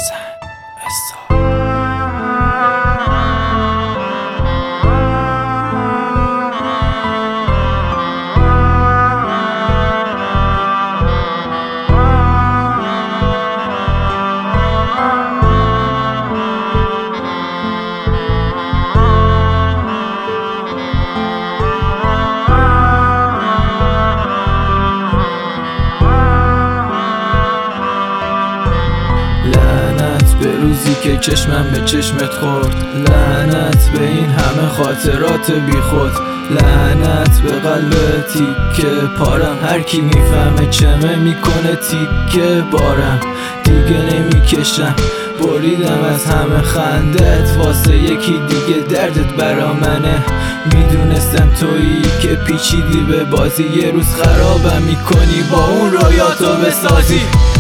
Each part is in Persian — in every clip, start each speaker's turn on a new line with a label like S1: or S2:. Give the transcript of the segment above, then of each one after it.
S1: به روزی که چشمم به چشمت خورد، لعنت به این همه خاطرات بی خود، لعنت به قلب تیکه پارم. هر کی میفهمه چمه میکنه تیکه بارم. دیگه نمیکشم، بریدم از همه خندت، واسه یکی دیگه دردت برا منه. میدونستم تویی که پیچیدی به بازی، یه روز خرابم میکنی با اون رویاتو بسازی.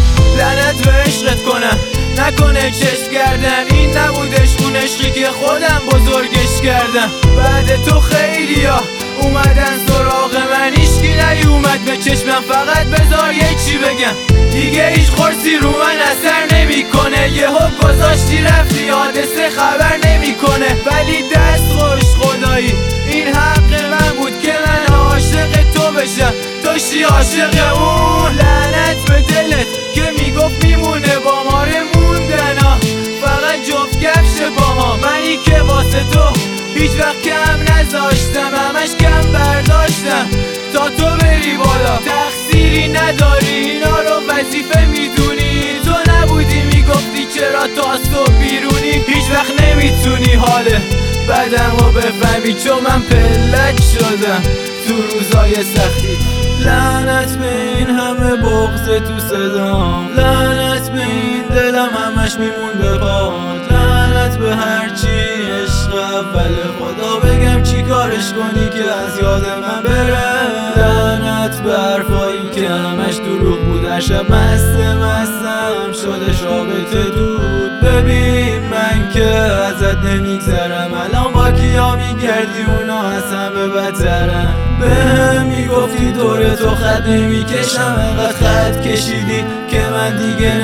S2: لعنت به عشقت کنم، نکنه چشم کردن این نبودش اون عشقی که خودم بزرگش کردم. بعد تو خیلیا اومدن سراغ من، هیچکی نیومد به چشمم. فقط بذار یه چی بگم، دیگه هیچ قرصی رو من اثر نمیکنه. یهو گذاشتی رفتی، حادثه خبر نمیکنه. ولی دست خوش خدایی، این حق من بود که من عاشق تو بشم، تو شی عاشق اون. لعنت به دلت که میگفت میمونه با ما موندنا، فقط جفت کفش باها. منی که واسه تو هیچ وقت کم نذاشتم، همش کم برداشتم تا تو بری بالا. تقصیری نداری، اینا رو وظیفه میدونی. تو نبودی میگفتی چرا تا صبح بیرونی. هیچ وقت نمیتونی حال بدم رو بفهمی، چون من پلک شدم تو روزای سختی.
S1: لعنت به این همه بغض تو صدام، لعنت به این دلم همش میمون به پات، لعنت به هرچی عشق اول خدا بگم چی کارش کنی که از یاد من بره. لعنت به حرفایی که همش دروغ بود، هر شب مستم شده رابطه دود. ببین من که ازت نمیگذرم، الان با کیا میگردی اونا از همه بدترم. بهم میگفتی دور تو خط نمیکشم، انقدر خط کشیدی که من دیگه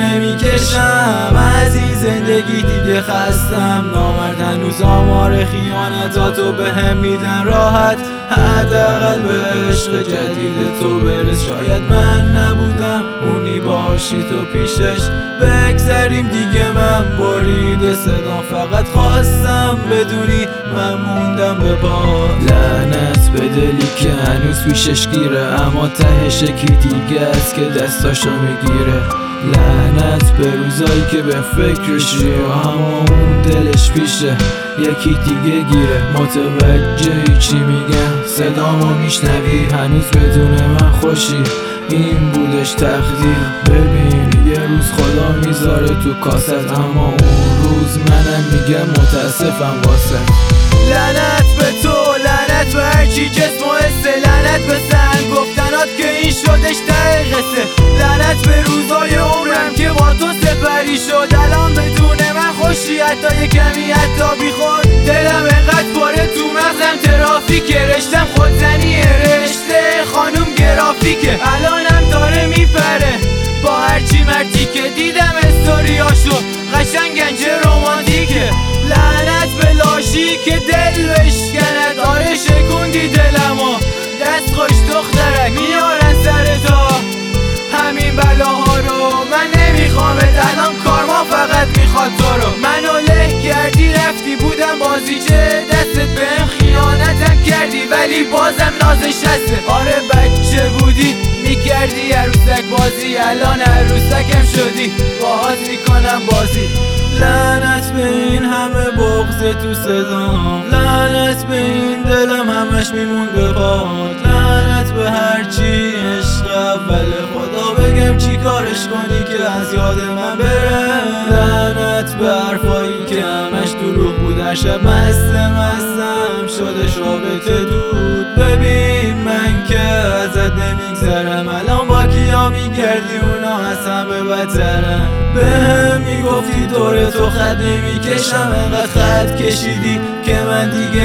S1: نمیکشم. از این زندگی دیگه خستم، نامرد هنوز آمار خیانتاتو بهم میدن راحت. حداقل به عشق جدید تو برس، شاید من نبودم اونی باشی تو پیشش. بگذریم دیگه، من برید صدام، فقط خواستم بدونی من موندم به پا. لعنت به دلی که هنوز پیشش گیره، اما تهش یکی دیگه است که دستاشو میگیره. لعنت به روزایی که به فکرشی و اما اون دلش پیشه یکی دیگه گیره. متوجهی چی میگم؟ صدامو میشنوی؟ هنوز بدون من خوشی؟ این بودش تقدیر. ببین یه روز خدا میذاره تو کاست، اما اون روز منم میگم متاسفم واسه.
S2: لعنت به تو، لعنت به هرچی جسم و حسه، لعنت به سن گفتنات که این شدش ته قصه. لعنت به روزای عمرم که با تو سپری شد، الان بدون من خوشی، حتی یه کمی حتی بی خود. دلم انقدر پاره تو مغزم ترافیکه، رشتم خودزنی رشته خانوم گرافیکه. الانم داره میپره با هرچی مرتی که دیدم استوریاشو، قشنگن چه رومانتیکه. لعنت به لاشی که دل بشکند، آره شکوندی دلمو، دست خوش دخترک میارن سر تا همین بلاها رو. من نمیخوامت الان، کارما فقط میخواد تو رو. منو له کردی رفتی، بودم بازیچه دستت بهم خیانتم کردی، ولی بازم نازش هسته. آره بچه بودی میکردی عروسک بازی، الان عروسکم شدی باهات میکنم بازی.
S1: لعنت به این همه بغض تو صدام، لعنت به این دلم همش میمون به پات، لعنت به هرچی عشق اول خدا بگم چی کارش کنی که از یاد من بره. لعنت به حرفایی که همش دروغ بود، هر شب مستم شدش رابطه دود. ببین من که ازت نمیگذرم، الان با کیا میگردی اونا از همه بدترم. بهم میگفتی دور تو خط نمیکشم، انقدر خط کشیدی که من دیگه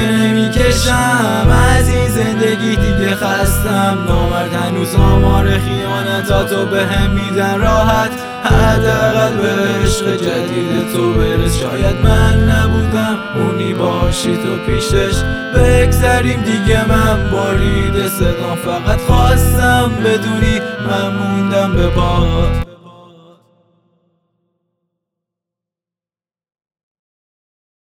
S1: نمیکشم. از این زندگی دیگه خستم، نامرد هنوز آمار خیانتاتو بهم میدن راحت. حداقل به عشق جدید تو برس. شاید من نبودم اونی باشی تو پیشش، بگذریم دیگه من برید صدام، فقط خواستم بدونی من موندم به پات.